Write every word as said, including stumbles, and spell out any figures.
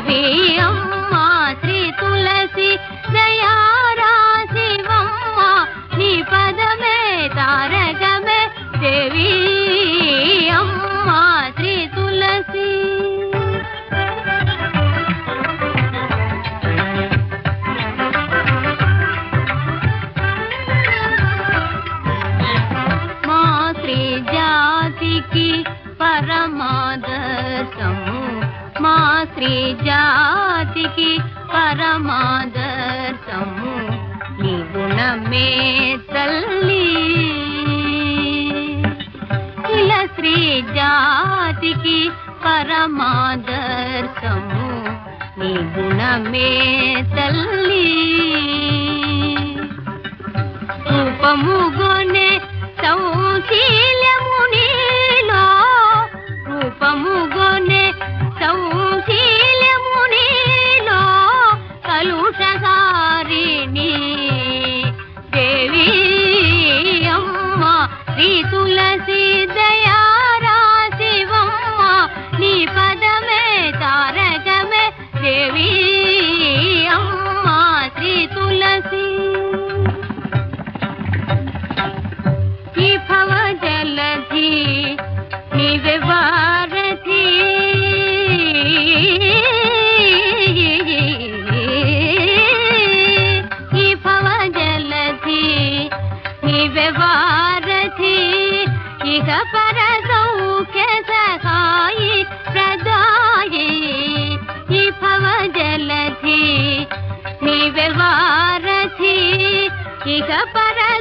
దేవి అమ్మ శ్రీ తులసి దయారాశివమ్మ నీ పదమే తారకమే దేవి అమ్మ శ్రీ తులసి మా శ్రీ జాతికి పరమాదర్శము మా శ్రీ జాతికి పరమాదర్శము నీ గుణమే తల్లి ఇలా శ్రీ జాతికి పరమాదర్శము నీ గుణమే తల్లి రూపముగొనే సౌశీల్యము నీలో రూపముగొనే సౌశీల్యము నీలో కలుషహారిణి దేవి అమ్మ శ్రీ తులసి దయారాశివమ్మ నీ పదమే తారకమే దేవి అమ్మ శ్రీ తులసి ఈ భవ జలధి నీవే వారధి ఈ భవ జలధి నీవే వారధి ఇక పర సౌఖ్య సహాయి ప్రదాయి ఈ భవ జలధి నీవే వారధి ఇక పర